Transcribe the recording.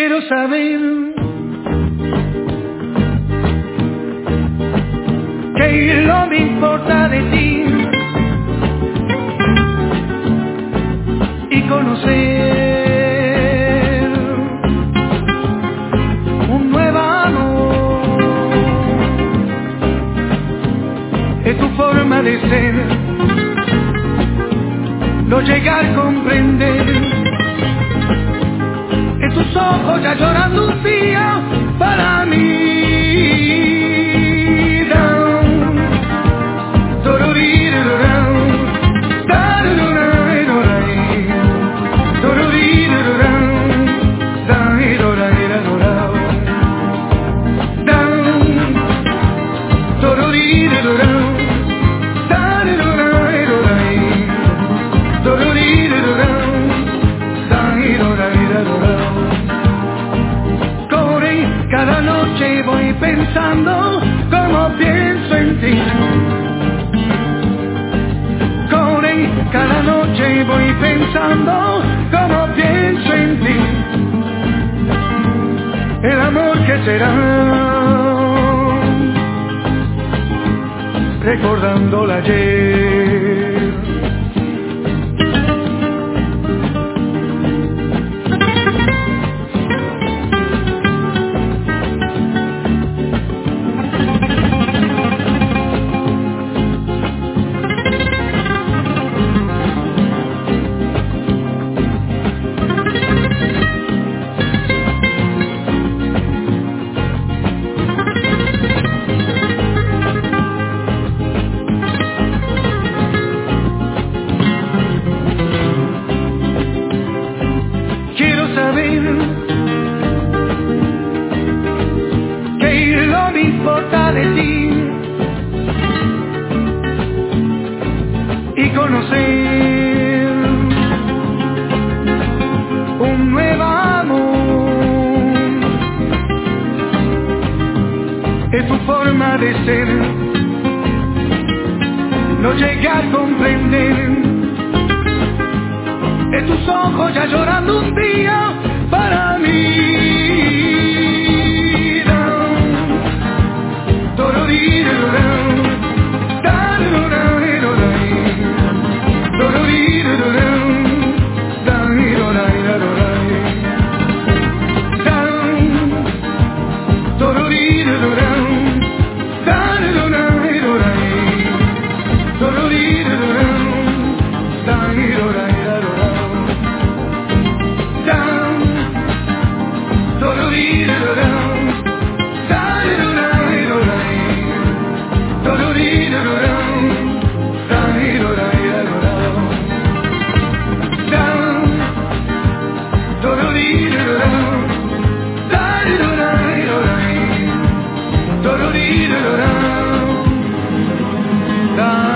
Quiero saber qué no me importa de ti y conocer un nuevo amor. Es tu forma de ser, no llegar a comprender. En tus ojos ya llorando un día para mí. Cada noche voy pensando como pienso en ti. Corre, cada noche voy pensando como pienso en ti. El amor que será, recordando el ayer. Que no me importa de ti y conocer un nuevo amor. Es tu forma de ser, no llegar a comprender. En tus ojos ya llorando un día para mí. Da